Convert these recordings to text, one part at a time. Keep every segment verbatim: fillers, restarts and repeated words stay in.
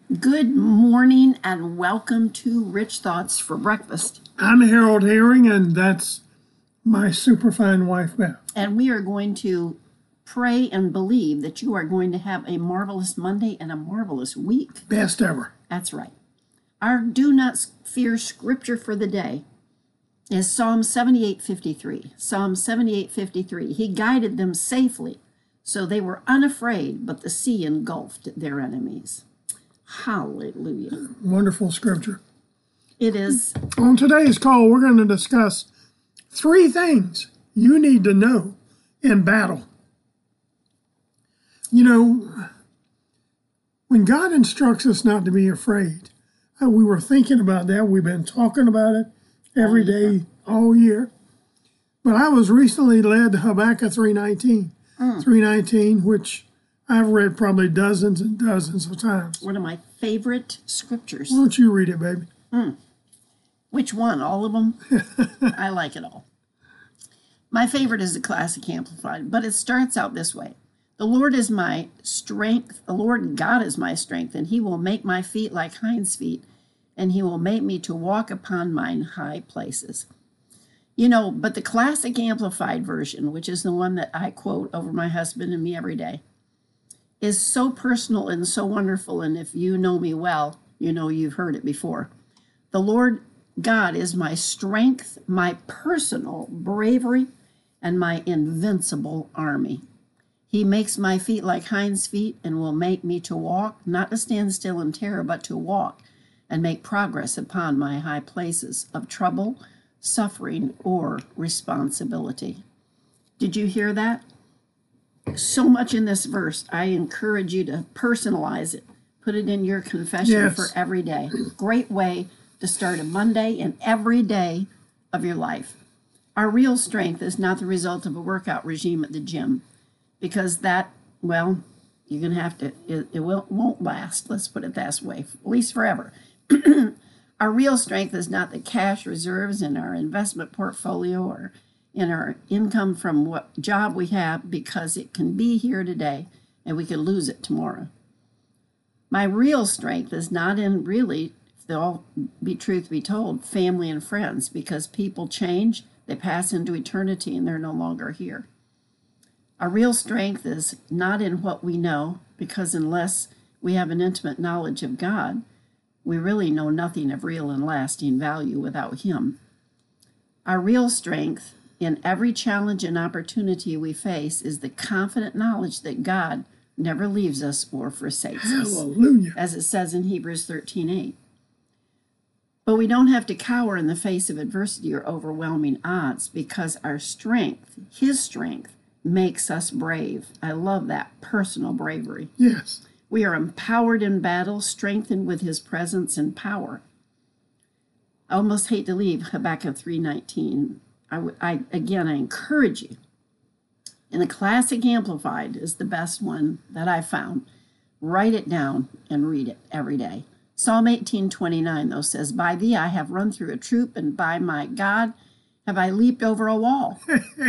Good morning and welcome to Rich Thoughts for Breakfast. I'm Harold Herring, and that's my superfine wife, Beth. And we are going to pray and believe that you are going to have a marvelous Monday and a marvelous week. Best ever. That's right. Our do not fear scripture for the day is Psalm seventy-eight fifty-three. Psalm seventy-eight fifty-three. He guided them safely, so they were unafraid, but the sea engulfed their enemies. Hallelujah. Wonderful scripture. It is. On today's call, we're going to discuss three things you need to know in battle. You know, when God instructs us not to be afraid, uh, we were thinking about that. We've been talking about it every day, all year. But I was recently led to Habakkuk three nineteen, mm. three nineteen, which I've read probably dozens and dozens of times. One of my favorite scriptures. Why don't you read it, baby? Mm. Which one? All of them? I like it all. My favorite is the Classic Amplified, but it starts out this way. The Lord is my strength. The Lord God is my strength, and he will make my feet like hinds' feet, and he will make me to walk upon mine high places. You know, but the Classic Amplified version, which is the one that I quote over my husband and me every day, is so personal and so wonderful. And if you know me well, you know you've heard it before. The Lord God is my strength, my personal bravery, and my invincible army. He makes my feet like hinds' feet and will make me to walk, not to stand still in terror, but to walk and make progress upon my high places of trouble, suffering, or responsibility. Did you hear that? So much in this verse. I encourage you to personalize it. Put it in your confession Yes. for every day. Great way to start a Monday and every day of your life. Our real strength is not the result of a workout regime at the gym, because that, well, you're going to have to, it, it will, won't last. Let's put it that way, at least forever. Our real strength is not the cash reserves in our investment portfolio or in our income from what job we have, because it can be here today and we can lose it tomorrow. My real strength is not in, really, if they'll all be truth be told, family and friends, because people change, they pass into eternity and they're no longer here. Our real strength is not in what we know, because unless we have an intimate knowledge of God, we really know nothing of real and lasting value without him. Our real strength in every challenge and opportunity we face is the confident knowledge that God never leaves us or forsakes us. Hallelujah. As it says in Hebrews thirteen eight. But we don't have to cower in the face of adversity or overwhelming odds, because our strength, his strength, makes us brave. I love that personal bravery. Yes. We are empowered in battle, strengthened with his presence and power. I almost hate to leave Habakkuk three nineteen. I, I, again, I encourage you. And the Classic Amplified is the best one that I found. Write it down and read it every day. Psalm eighteen twenty-nine, though, says, by thee I have run through a troop, and by my God have I leaped over a wall.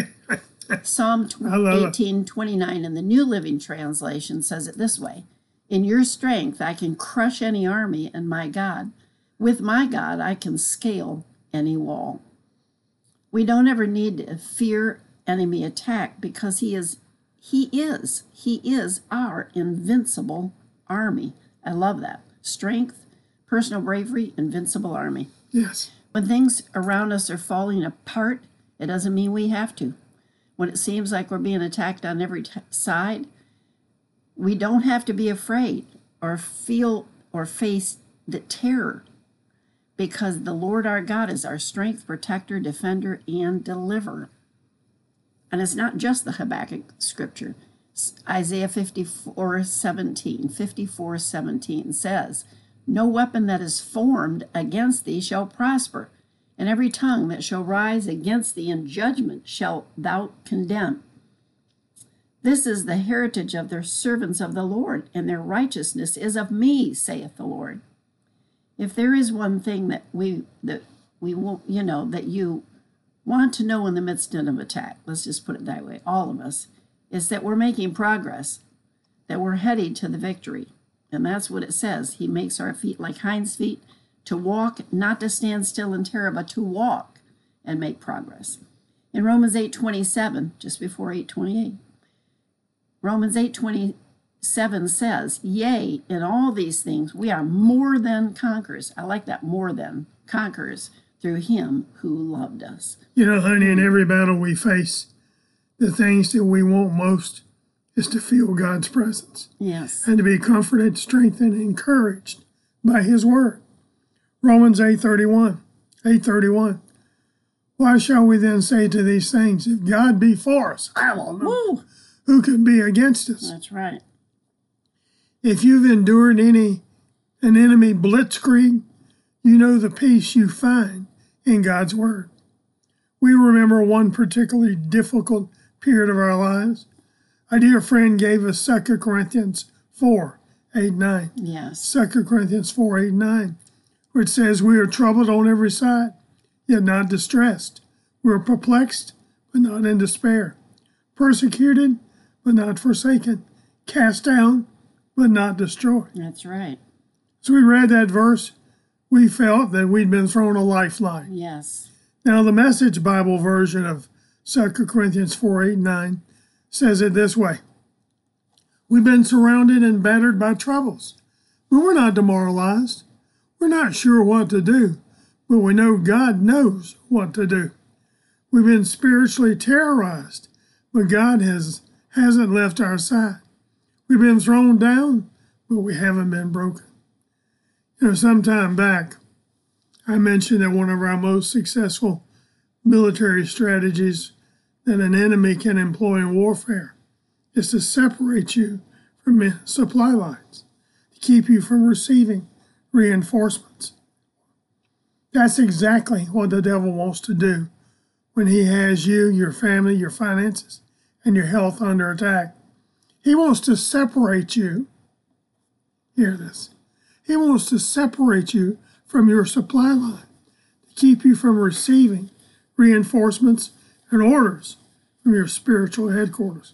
Psalm eighteen twenty-nine in the New Living Translation says it this way. In your strength I can crush any army, and my God, with my God I can scale any wall. We don't ever need to fear enemy attack, because he is, he is, he is our invincible army. I love that. Strength, personal bravery, invincible army. Yes. When things around us are falling apart, it doesn't mean we have to. When it seems like we're being attacked on every t- side, we don't have to be afraid or feel or face the terror, because the Lord our God is our strength, protector, defender, and deliverer. And it's not just the Habakkuk scripture. Isaiah fifty-four seventeen, fifty-four seventeen says, no weapon that is formed against thee shall prosper, and every tongue that shall rise against thee in judgment shall thou condemn. This is the heritage of the servants of the Lord, and their righteousness is of me, saith the Lord. If there is one thing that we that we won't, you know, that you want to know in the midst of an attack, let's just put it that way, all of us, is that we're making progress, that we're heading to the victory. And that's what it says. He makes our feet like hinds feet, to walk, not to stand still in terror, but to walk and make progress. In Romans eight twenty-seven, just before eight twenty-eight, Romans eight twenty-seven says, yea, in all these things we are more than conquerors. I like that, more than conquerors, through him who loved us. You know, honey, in every battle we face, the things that we want most is to feel God's presence. Yes. And to be comforted, strengthened, encouraged by his word. Romans eight thirty-one, eight thirty-one. Why shall we then say to these things, if God be for us, Woo! who can be against us? That's right. If you've endured any an enemy blitzkrieg, you know the peace you find in God's word. We remember one particularly difficult period of our lives. A dear friend gave us Second Corinthians four, eight, nine. Yes. Second Corinthians four, eight, nine, which says, we are troubled on every side, yet not distressed. We are perplexed, but not in despair. Persecuted, but not forsaken. Cast down, but not destroyed. That's right. As we read that verse, we felt that we'd been thrown a lifeline. Yes. Now, the Message Bible version of Second Corinthians four, eight, nine says it this way. We've been surrounded and battered by troubles, but we're not demoralized. We're not sure what to do, but we know God knows what to do. We've been spiritually terrorized, but God has, hasn't left our side. We've been thrown down, but we haven't been broken. You know, some time back, I mentioned that one of our most successful military strategies that an enemy can employ in warfare is to separate you from supply lines, to keep you from receiving reinforcements. That's exactly what the devil wants to do when he has you, your family, your finances, and your health under attack. He wants to separate you. Hear this. He wants to separate you from your supply line, to keep you from receiving reinforcements and orders from your spiritual headquarters.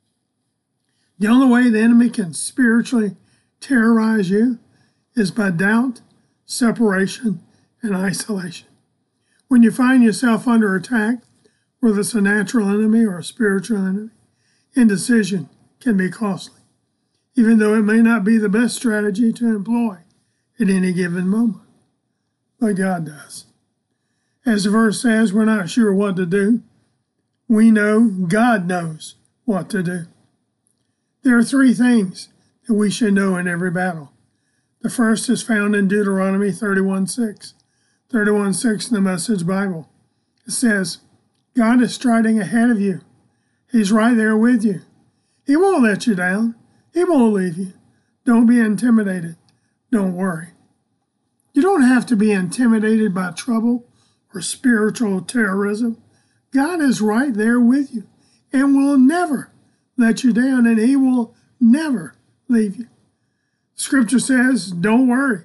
The only way the enemy can spiritually terrorize you is by doubt, separation, and isolation. When you find yourself under attack, whether it's a natural enemy or a spiritual enemy, indecision can be costly, even though it may not be the best strategy to employ at any given moment. But God does. As the verse says, we're not sure what to do. We know God knows what to do. There are three things that we should know in every battle. The first is found in Deuteronomy thirty-one six. thirty-one six in the Message Bible. It says, God is striding ahead of you. He's right there with you. He won't let you down. He won't leave you. Don't be intimidated. Don't worry. You don't have to be intimidated by trouble or spiritual terrorism. God is right there with you and will never let you down, and he will never leave you. Scripture says, don't worry.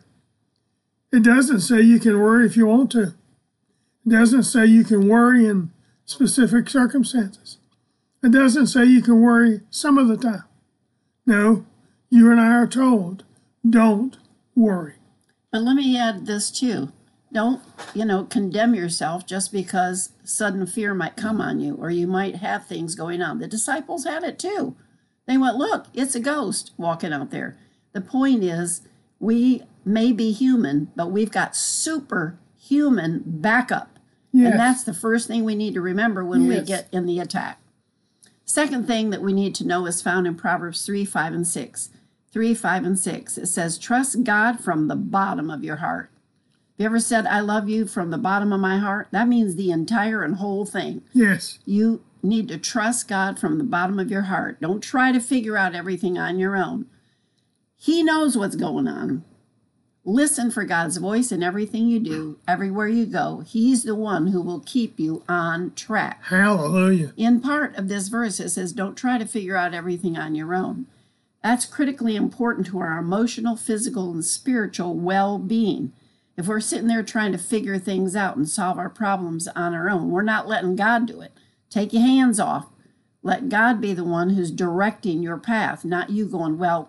It doesn't say you can worry if you want to. It doesn't say you can worry in specific circumstances. It doesn't say you can worry some of the time. No, you and I are told, don't worry. But let me add this too. Don't, you know, condemn yourself just because sudden fear might come on you, or you might have things going on. The disciples had it too. They went, look, it's a ghost walking out there. The point is, we may be human, but we've got superhuman backup. Yes. And that's the first thing we need to remember when Yes. we get in the attack. Second thing that we need to know is found in Proverbs three, five, and six. three, five, and six. It says, trust God from the bottom of your heart. Have you ever said, I love you from the bottom of my heart? That means the entire and whole thing. Yes. You need to trust God from the bottom of your heart. Don't try to figure out everything on your own. He knows what's going on. Listen for God's voice in everything you do, everywhere you go. He's the one who will keep you on track. Hallelujah. In part of this verse, it says, don't try to figure out everything on your own. That's critically important to our emotional, physical, and spiritual well-being. If we're sitting there trying to figure things out and solve our problems on our own, we're not letting God do it. Take your hands off. Let God be the one who's directing your path, not you going, well,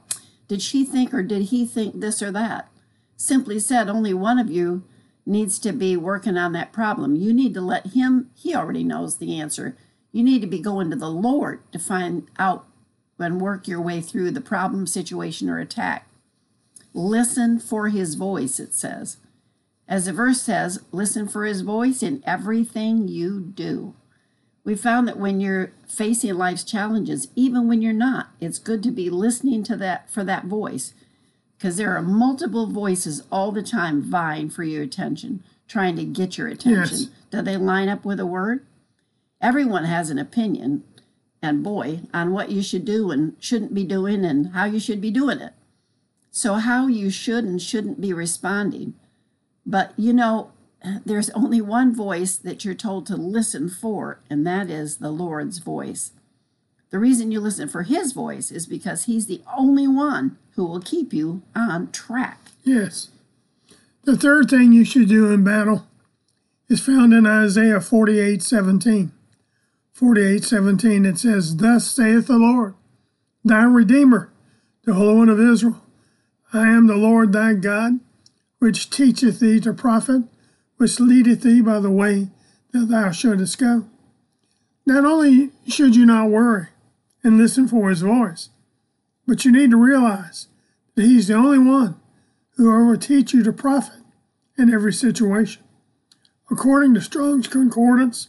Did she think or did he think this or that? Simply said, only one of you needs to be working on that problem. You need to let him, he already knows the answer. You need to be going to the Lord to find out and work your way through the problem, situation, or attack. Listen for his voice, it says. As the verse says, listen for his voice in everything you do. We found that when you're facing life's challenges, even when you're not, it's good to be listening to that for that voice, because there are multiple voices all the time vying for your attention, trying to get your attention. Yes. Do they line up with a word? Everyone has an opinion, and boy, on what you should do and shouldn't be doing and how you should be doing it. So how you should and shouldn't be responding. But, you know, there's only one voice that you're told to listen for, and that is the Lord's voice. The reason you listen for his voice is because he's the only one who will keep you on track. Yes. The third thing you should do in battle is found in Isaiah forty-eight seventeen. forty-eight seventeen, it says, Thus saith the Lord, thy Redeemer, the Holy One of Israel. I am the Lord thy God, which teacheth thee to profit, which leadeth thee by the way that thou shouldest go. Not only should you not worry and listen for his voice, but you need to realize that he's the only one who will teach you to profit in every situation. According to Strong's Concordance,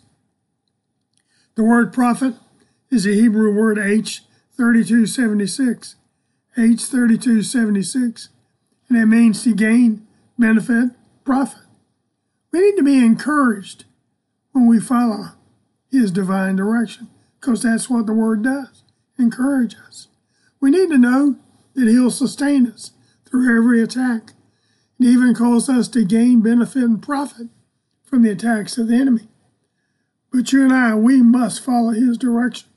the word profit is the Hebrew word H thirty-two seventy-six. H thirty-two seventy-six. And it means to gain, benefit, profit. We need to be encouraged when we follow his divine direction, because that's what the word does, encourage us. We need to know that he'll sustain us through every attack. It even calls us to gain, benefit, and profit from the attacks of the enemy. But you and I, we must follow his direction.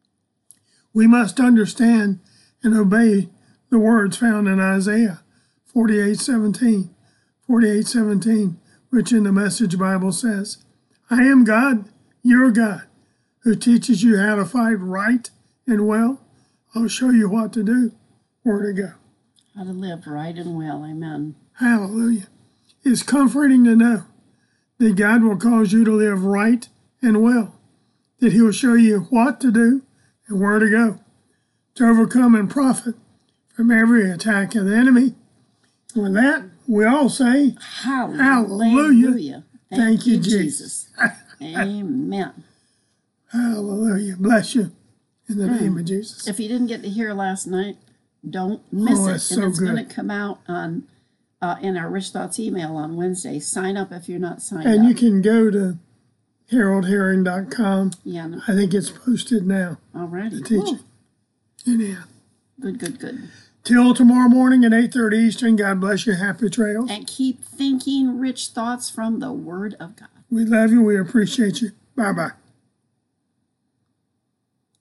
We must understand and obey the words found in Isaiah forty-eight seventeen, forty-eight seventeen, which in the Message Bible says, I am God, your God, who teaches you how to fight right and well. I'll show you what to do, where to go. How to live right and well, amen. Hallelujah. It's comforting to know that God will cause you to live right and well, that he'll show you what to do and where to go to overcome and profit from every attack of the enemy. With that, we all say, Hallelujah. Hallelujah. Thank, Thank you, you, Jesus. Amen. Hallelujah. Bless you in the name of Jesus. If you didn't get to hear last night, don't miss Oh, it. that's And so it's going good. to come out on uh, in our Rich Thoughts email on Wednesday. Sign up if you're not signed And up. you can go to harold herring dot com. Yeah, no. I think it's posted now, All righty. the teaching. Anyhow, Good, good, good. till tomorrow morning at eight thirty Eastern, God bless you. Happy trails. And keep thinking rich thoughts from the Word of God. We love you. We appreciate you. Bye-bye.